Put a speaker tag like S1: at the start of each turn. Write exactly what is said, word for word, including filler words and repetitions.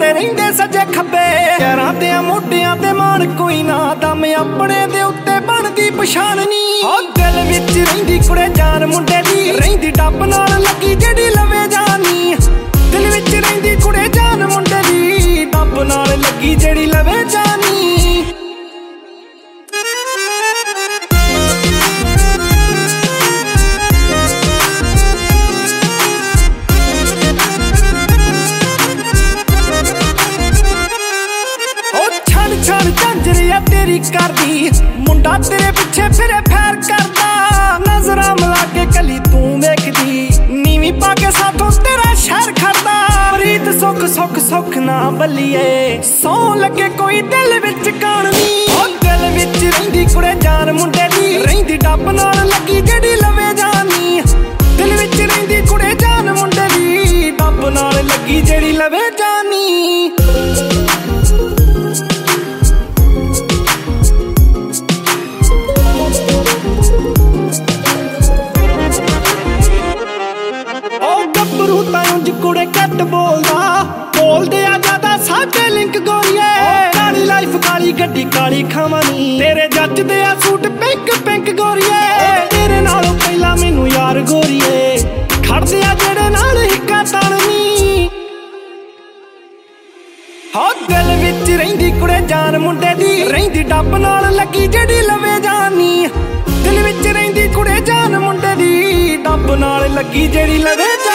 S1: ਮੁੰਡੇ ਰਹਿੰਦੇ ਸੱਜੇ ਖੱਬੇ। ਯਾਰਾਂ ਤੇ ਮੋਢਿਆਂ ਤੇ ਮਾਣ ਕੋਈ ਨਾ, ਦਮ ਆਪਣੇ ਦੇ ਉੱਤੇ ਬਣਦੀ ਪਛਾਣ ਨੀ। ਹੋ ਦਿਲ ਵਿੱਚ ਰਹਿੰਦੀ ਕੁੜੇ ਜਾਨ ਮੁੰਡੇ ਦੀ, ਰਹਿੰਦੀ ਡੱਬ ਨਾਲ ਲੱਗੀ ਜਿਹੜੀ ਲਵੇ ਜਾਨੀ। ਦਿਲ ਵਿੱਚ ਰਹਿੰਦੀ ਕੁੜੇ ਜਾਨ ਮੁੰਡੇ ਦੀ, ਡੱਬ ਨਾਲ ਲੱਗੀ ਜਿਹੜੀ ਲਵੇ ਜਾਨੀ। ਛੜ ਝਾਂਜਰੀਆ ਤੇਰੀ ਕਰਦੀ, ਮੁੰਡਾ ਤੇਰੇ ਪਿੱਛੇ ਫਿਰੇ ਫੈਰ ਕਰਦਾ। ਨਜ਼ਰਾਂ ਮਿਲਾ ਕੇ ਕਲੀ ਤੂੰ ਵੇਖਦੀ, ਨੀਵੀਂ ਪਾ ਕੇ ਸਾਥੋਂ ਤੇਰਾ ਸ਼ਹਿਰ ਖੜਦਾ। ਪ੍ਰੀਤ ਸੁੱਖ ਸੁੱਖ ਸੁੱਖ ਨਾ ਬੱਲੀਏ, ਸੌ ਲੱਗੇ ਕੋਈ ਦਿਲ ਵਿੱਚ ਕਾਣ ਨੀ। ਉਹ ਦਿਲ ਵਿੱਚ ਰਹਿੰਦੀ ਕੁੜੇ ਜਾਨ ਮੁੰਡੇ ਦੀ, ਰਹਿੰਦੀ ਡੱਬ ਨਾਲ ਲੱਗੀ ਜਿਹੜੀ ਲਵੇ ਜਾਨੀ। ਦਿਲ ਵਿੱਚ ਰਹਿੰਦੀ ਕੁੜੇ ਜਾਨ ਮੁੰਡੇ ਦੀ, ਡੱਬ ਨਾਲ ਲੱਗੀ ਜਿਹੜੀ ਲਵੇ ਜਾਨੀ। ਗੱਭਰੂ ਤਾਂ ਉਂਝ ਕੁੜੇ ਘੱਟ ਬੋਲਦਾ, ਬੋਲਦੇ ਆ ਜ਼ਿਆਦਾ ਸਾਡੇ ਲਿੰਕ ਗੋਰੀਏ। ਕਾਲੀ ਲਾਈਫ ਕਾਲੀ ਗੱਡੀ ਕਾਲੀ ਖਾਵਾਂ ਨੀ, ਤੇਰੇ ਜੱਚਦੇ ਆ ਸੂਟ ਪਿੰਕ ਪਿੰਕ ਗੋਰੀਏ। ਤੇਰੇ ਨਾਲੋਂ ਪਹਿਲਾਂ ਮੈਨੂੰ ਯਾਰ ਗੋਰੀਏ, ਖੜਦੇ ਆ ਜਿਹੜੇ ਨਾਲ ਹਿੱਕਾ ਤਣਨੀ। ਹੋ ਦਿਲ ਵਿੱਚ ਰਹਿੰਦੀ ਕੁੜੇ ਜਾਨ ਮੁੰਡੇ ਦੀ, ਰਹਿੰਦੀ ਡੱਬ ਨਾਲ ਲੱਗੀ ਜਿਹੜੀ ਲਵੇ ਜਾਨੀ। ਦਿਲ ਵਿੱਚ ਰਹਿੰਦੀ ਕੁੜੇ ਜਾਨ ਮੁੰਡੇ ਦੀ, ਡੱਬ ਨਾਲ ਲੱਗੀ ਜਿਹੜੀ ਲਵੇ ਜਾਨੀ।